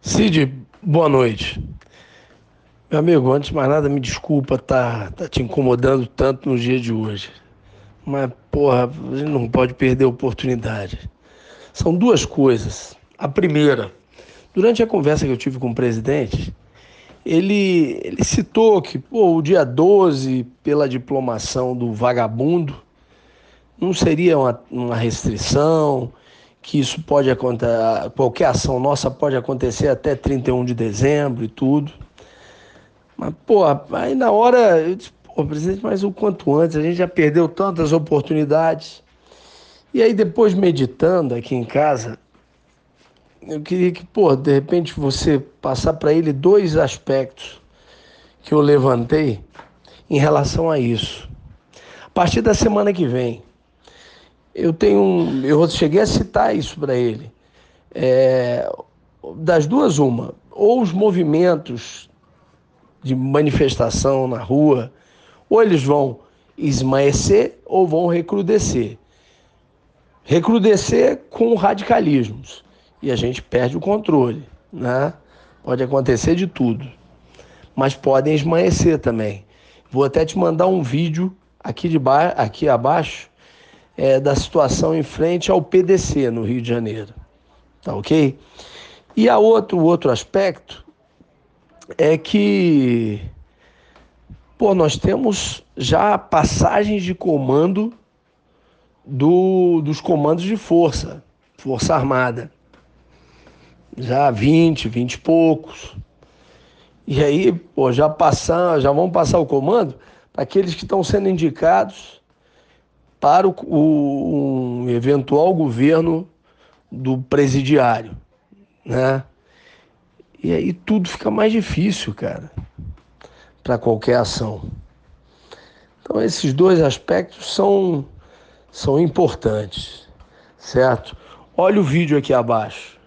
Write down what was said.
Cid, boa noite. Meu amigo, antes de mais nada, me desculpa tá te incomodando tanto no dia de hoje. Mas, porra, a gente não pode perder a oportunidade. São duas coisas. A primeira, durante a conversa que eu tive com o presidente, ele citou que, pô, o dia 12 pela diplomação do vagabundo, não seria uma restrição, que isso pode acontecer, qualquer ação nossa pode acontecer até 31 de dezembro e tudo. Mas, pô, aí na hora eu disse, pô, presidente, mas o quanto antes, a gente já perdeu tantas oportunidades. E aí depois meditando aqui em casa, eu queria que, pô, de repente você passar para ele dois aspectos que eu levantei em relação a isso. A partir da semana que vem, eu cheguei a citar isso para ele. É, das duas, uma, ou os movimentos de manifestação na rua, ou eles vão esmaecer ou vão recrudescer. Recrudescer com radicalismos. E a gente perde o controle, né? Pode acontecer de tudo. Mas podem esmaecer também. Vou até te mandar um vídeo aqui abaixo da situação em frente ao PDC no Rio de Janeiro. Tá ok? E o outro aspecto é que, pô, nós temos já passagens de comando dos comandos de Força Armada. Já 20 e poucos. E aí, pô, já vão passar o comando para aqueles que estão sendo indicados para um eventual governo do presidiário, né? E aí tudo fica mais difícil, cara, para qualquer ação. Então esses dois aspectos são importantes, certo? Olha o vídeo aqui abaixo.